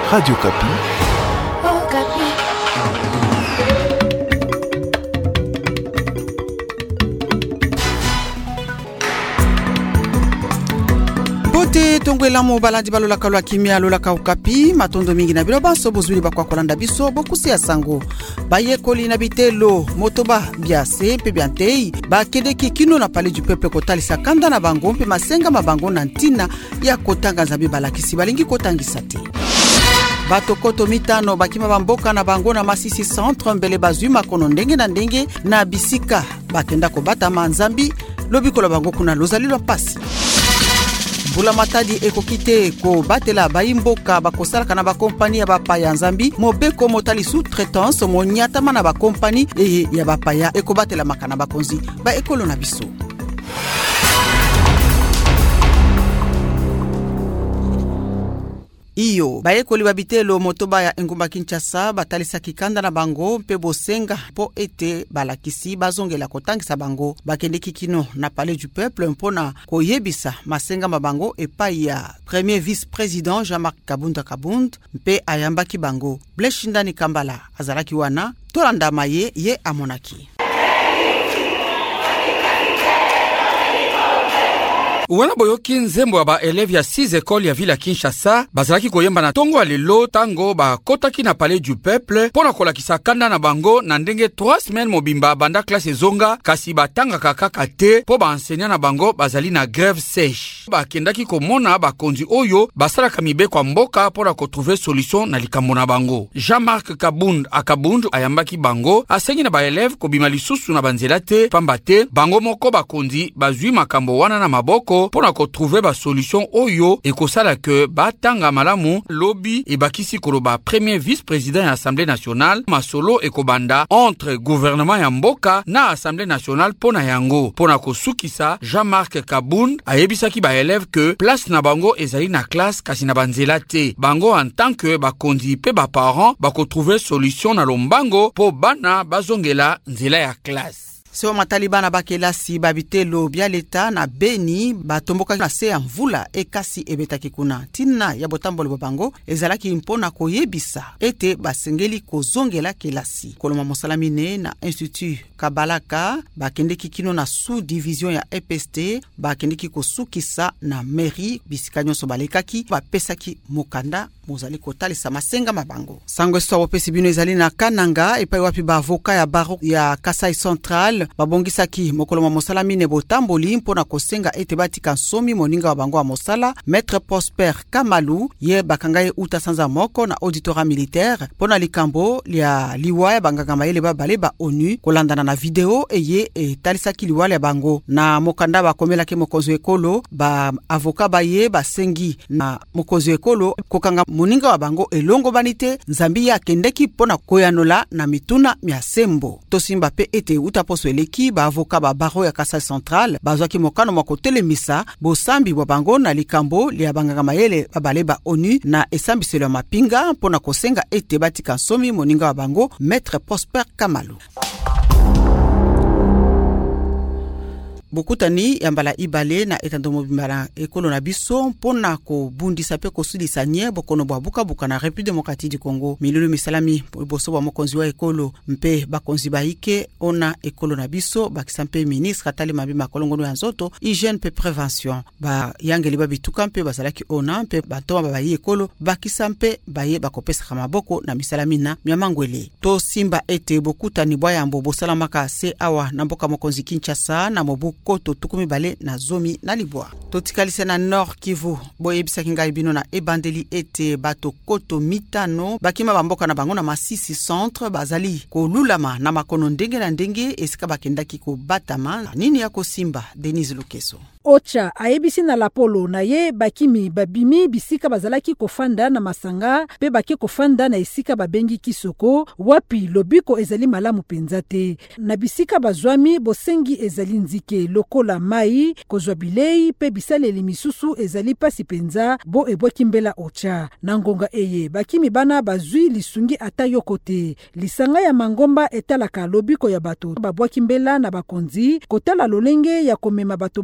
Radio Kapi. Oh, Kapi. Bote tongwela mo balandi balola kalwa kimia lola ka Okapi matondo mingi na bilo baso bozuli bakwa kolanda biso bokusi ya sango baye koli na bitelo motoba biase pe biantei ba kedeki kino na palais du peuple kotalisa kanda na bango mpe masenga mabango na ntina ya kotanga zabi balakisi balingi kotangisa te. Bato koto mitano bakima bamboka na bango na Masisi centre mbele bazwi makono ndenge na ndenge na bisika bakenda kobata manzambi lobikola bango kuna lozalilwa pasi. Bula matadi ekokite ko batela baimboka bakosalaka na bakompani ya bapaya nzambi mobeko motali sous-traitance monyatama na bakompani ya bapaya ekobatela makana bakonzi ba ekolo na biso. Iyo bayekoli babitelo motoba ya engumba Kinshasa batalisa kikanda na bango mpe bosenga po ete balakisi bazongela kotangisa bango bakende kikino na palais du peuple mpona koyebisa masenga mabango epai ya premier vice-président Jean-Marc Kabund mpe ayambaki bango Bleshindani Kambala azalaki wana tolanda maye ye amonaki. Uwana boyoki nzembo ya ba eleve ya 6 ekole ya ville ya Kinshasa bazalaki koyemba na tongo alelo tango bakotaki na palais du peuple pona kolakisa kanda na bango na ndenge 3 semaines mobimba banda classe ezonga kasi batangaka kaka te po baenseignant na bango bazali na grève sèche. Bakendaki komona bakonzi oyo basalaka mibeko mboka pona kotrouver solution na likambo na bango. Jean-Marc Kabund ayambaki bango asengi na ba eleve kobima lisusu na banzela te pamba te bango moko bakonzi bazwi makambo wana na maboko pona ko trouver ba solution oyo ekosala ke batanga malamu lobby ebakisi koloba premier vice-président ya Assemblée nationale masolo ekobanda entre gouvernement ya mboka na Assemblée nationale pona yango pona kosukisa. Jean-Marc Kabund ayebisaki ba élève que place na bango ezali na classe kasi na banzela te bango en tant que bakondi pe ba parents bako trouver solution na lombango po bana bazongela nzela ya classe. Sewa matalibana bakelasi babitelo bya leta na Beni batomboka na se ya mvula ekasi ebetaki kuna tina ya botambolo bango ezalaki mpona koyebisa ete basengeli kozongela kelasi koloma mosalamine na Institut Kabalaka bakendeki kino na sous-division ya EPST bakendeki kosukisa na mairie bisika nyonso balekaki bapesaki mokanda mozali kotalisa masenga mabango sango swa bopesi bino ezali na Kananga epai wapi ba avocat ya baro ya Kasai Central babongisaki mokolo ma mosalamine botamboli mpona kosenga ete batika nsomi moninga wa bango wa mosala Maître Prosper Kamalu ye bakangaye uta sanza moko na auditora militaire pona likambo lia liwaya banganga mayele babale ba ONU kolandana na video eye etalisaki liwaya ya bango na mokanda bakomelaki mokonzi ekolo ba avocat baye basengi na mokonzi ekolo kokanga moninga wa bango elongo banite nzambi ya kendeki pona koyanola na mituna miasembo tosimba pe ete uta poso eleki ba avocat ba baro ya Kasai Central bazwaki mokano makotelemisa bosambi bwa bango na likambo lia banganga mayele babale ba ONU na esambiselo ya mapinga pona kosenga ete batika nsomi moninga wa bango Maître Prosper Kamalu. Bokutani yambala ibale na etandomo bimbara ekolo na biso mpona ko bundisa pe kosulisa nye bokono bwa buka na République démocratique du Congo milulu misalami boso bwa mokonzi wa ekolo mpe bakonzi baike ona ekolo na biso bakisampe ministre atali mabima kolongono ya nzoto hygiène pe prévention ba yangeli babituka mpe bazalaki ona mpe batoma bayi ekolo bakisampe baye bakopesa maboko na misalami na miamangwele to simba ete bokutani bwa yambo bosalamaka se awa na mboka mokonzi Kinshasa na mobu koto tukumi bale na zomi na libwa. Totikalise na Nord Kivu boyebisa kingai bino na ebandeli ete bato koto mitano bakima bamboka na bango na Masisi centre bazali kolulama na makono ndenge na ndenge esika bakendaki ko batama nini ya kosimba. Denise Lukeso Ocha ayebisi na lapolo na ye bakimi babimi bisika bazalaki kofanda na masanga pe bake kofanda na esika babengi kisoko wapi lobiko ezali malamu penza te na bisika bazwami bosengi ezali nzike lokola mai kozwa bilei pe bisaleli misusu ezali pasi penza bo ebwaki mbela Ocha na ngonga eye bakimi bana bazwi lisungi ata yokote lisanga ya mangomba etalaka lobiko ya bato babwaki mbela na bakonzi kotala lolenge ya komema bato bana na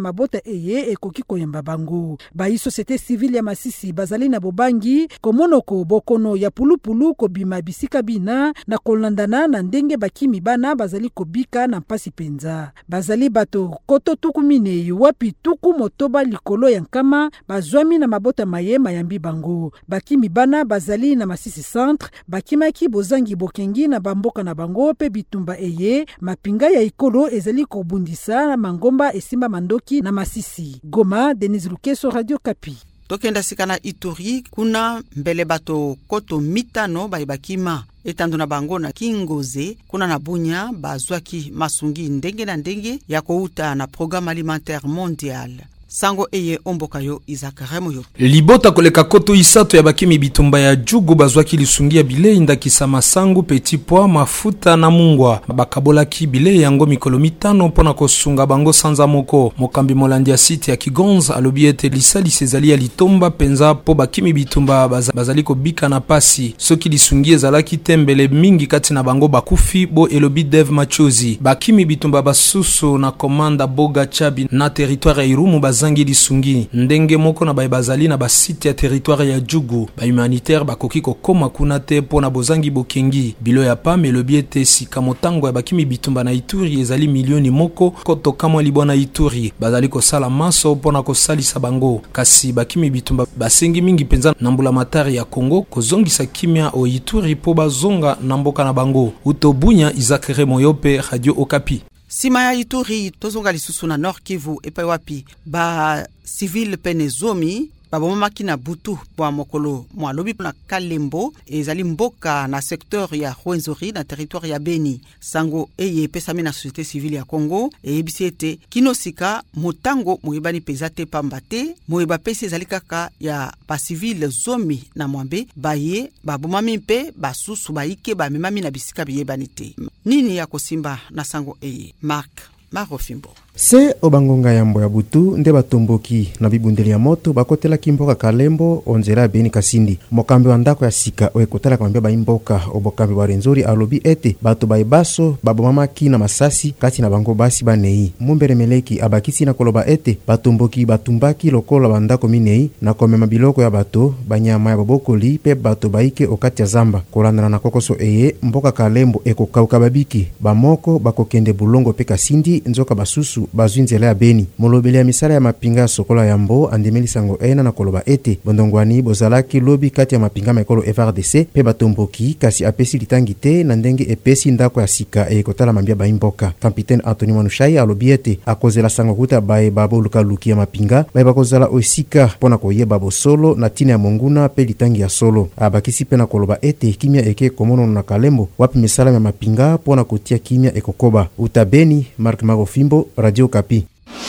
mabota eye ekoki koyamba bango. Bayi société civile ya Masisi bazali na bobangi komonoko bokono ya pulupulu kobima bisika bina na kolandana na ndenge bakimi bana bazali kobika na mpasi penza. Bazali bato koto tuku minei wapi tuku motoba likolo ya nkama bazwami na mabota maye mayambi bango. Bakimi bana bazali na Masisi centre bakimaki bozangi bokengi na bamboka na bango pe bitumba eye mapinga ya ikolo ezali kobundisa na mangomba esimba mandoki na Masisi. Goma, Denis Lukeso, Radio Kapi. Tokenda sikana Ituri kuna mbele bato koto mitano bakima etando na bango na Kingoze kuna na Bunya bazwaki masungi ndenge na ndenge ya kouta na programme alimentaire mondial. Sango eye omboka yo Izakaremo yo. Libota koleka koto isato ya bakimi bitumba ya jugu bazwaki lisungia bile indakisa masangu petit pois mafuta na mungwa. Bakabolaki bile yango mikolo mitano pona kosunga bango sanza moko. Mokambi molandi ya site ya Kigonza alobi ete lisali sezali ya litomba penza po bakimi bitumba bazali kobika na pasi. Soki lisungi ezalaki tembele mingi kati na bango bakufi bo elobi Dev Machozi. Bakimi bitumba basusu na komanda Boga Chabi na territoire ya Irumu zangi lisungi ndenge moko na bazali na basite ya territoire ya Jugu ba humanitaire bakoki kokoma kuna te pona bozangi bokengi bilo ya pame lobi ete sika motango ya bakimi bitumba na Ituri ezali milioni moko koto kamwa libona Ituri bazali kosala maso pona kosalisa bango kasi bakimi bitumba basengi mingi penza na mbula matari ya Kongo kozongisa kimia o Ituri po bazonga na mboka na bango. Utobunya Izakaremo yope Radio Okapi. Sima ya Ituri tozonga lisusu na Nord Kivu epai wapi ba civil penezomi babomaki na butu bwa mokolo mwalobi na Kalembo ezali mboka na secteur ya Rwenzori na territoire ya Beni. Sango eye pesami na société civile ya Congo ebisiete kinosika motango moyebani pezate pambate moyeba pesi ezali kaka ya ba civil zomi na mwambe baye babomami mpe basusu baike bamemami na bisika biyebani te. Nini ya kosimba na sango eye Mark Marofimbo. Se obangonga yambo ya butu nde batomboki na bibundeli ya moto bakotela kimboka Kalembo onzela Beni Kasindi. Mokambi wa ndako ya sika oekotela kamambia baimboka obokambi wa Rwenzori alobi ete bato baibaso babomamaki na masasi kati na bango basi banei. Mumbere Meleki abakisi na koloba ete batomboki batumbaki lokola bandako minei na komema biloko ya bato banyama ya babokoli pe bato baike okati ya zamba. Kolandana na kokoso eye mboka Kalembo ekokauka babiki bamoko bakokende bulongo pe Kasindi nzoka basusu bazwinzela ya Beni. Molobeli ya misala ya mapinga sokola ya mbo andemeli sango ena na koloba ete bondongwani bozalaki lobi kati ya mapinga mekolo FRDC pe batomboki kasi apesi litangi te na ndenge epesi ndako ya sika ekotala mambia baimboka. Kapitaine Anthony Manushai alobi ete akozela sango kuta bae baboluka luki ya mapinga bae bakozala osika pona koyeba bosolo na tina ya monguna pe litangi ya solo. Abakisi pe na koloba ete kimia eke komono na Kalembo wapi misala ya mapinga pona kotia kimia ekokoba. Utabeni Mark Marofimbo, Radio Kapi.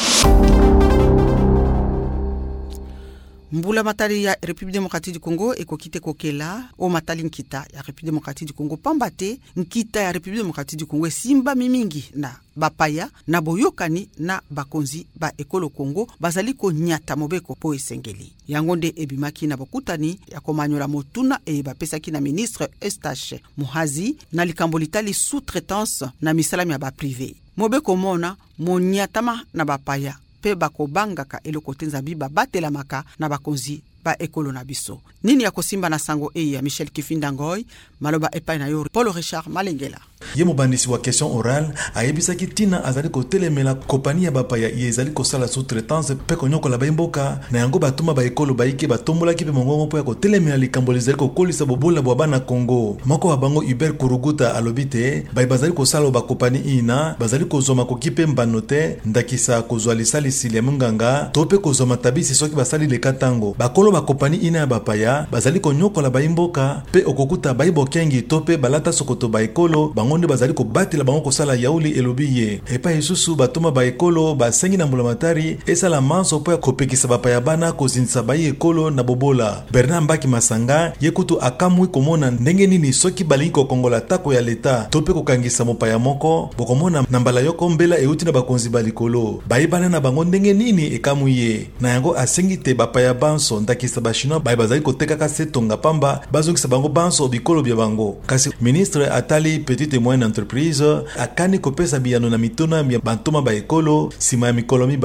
Mbula matali ya République démocratique du Congo ekokite kokela o matali nkita ya République démocratique du Congo pambate nkita ya République démocratique du Congo simba mimingi na bapaya na boyokani na bakonzi ba ekolo Congo bazali ko nyata mobeko po esengeli. Yangonde ebimaki na bokutani ya komanyola motuna e bapesaki na ministre Eustache Muhazi na likambo litali sous-traitance na misalami ya ba privé. Mobeko mona monyatama na bapaya pe bakobangaka eloko tenzabi babatelamaka na bakonzi ba ekolo na biso. Nini ya kosimba na sango ya Michel Kifinda Ngoy maloba epai na yo Paul Richard Malengela. Ye mobandisi wa question orale ayebisaki tina azali kotelemela kompani ya bapaya ezali kosala sous-traitance pe konyoko la baimboka na yango batuma ba ekolo baike batombolaki pe mongongo po ya kotelemela likambo ezali kokolisa bobola bwa bana Congo. Moko wa bango Hubert Kuruguta alobite bazali kosala ba kompani ina bazali kozoma kokipe mbanote ndakisa kozwa lisali silia munganga to pe kozoma tabisi soki basali le katango bakolo ba kompani ina ya bapaya bazali konyoko la baimboka pe okokuta baibokengi to pe balata sokoto ba ekolo bangonde bazali ko batela bango kosala yauli elobiye epa isusu batoma ba ekolo basengi na mbulamatari esala manso po ya kopekisa bapaya bana kozinisa ba ekolo na bobola. Bernard Mbaki Masanga yekutu akamwi komona ndenge nini soki balingi ko kongola tako ya leta to pe kokangisa mopaya moko bokomona na mbala yoko mbela euti na bakonzi balikolo baibana na bango ndenge nini ekamwiye na yango asengi te bapaya banso ndakisa bashino bazali kotekaka setonga pamba bazongisa bango banso bikolo bya bango kasi ministre atali petite et moyenne entreprise akani kopesa biyano na mitona ya bantoma ba ekolo sima ya mikolo mibale.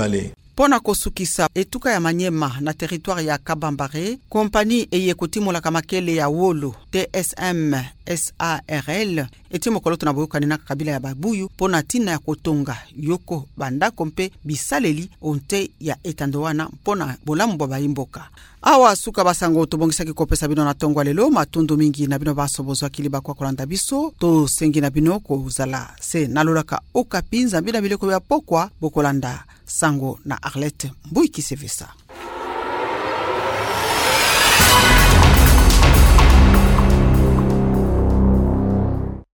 pona kosukisa etuka ya Manyema na territoire ya Kabambare. Kompani eye kotimolaka makele ya wolo TSM SARL eti mokolo tona boyokani na kabila ya babuyu pona tina ya kotonga yoko bandako mpe bisaleli onte ya etando wana pona bolamu bwa baimboka. Awa suka basango tobongisaki kopesa bino na tongwa lelo matundu mingi na bino basobozwa kiliba kwa kolanda biso to sengi na bino kozala se nalolaka Okapi nzambi na bileko ya pokwa bokolanda sango na Arlette Mbuiki Sevesa.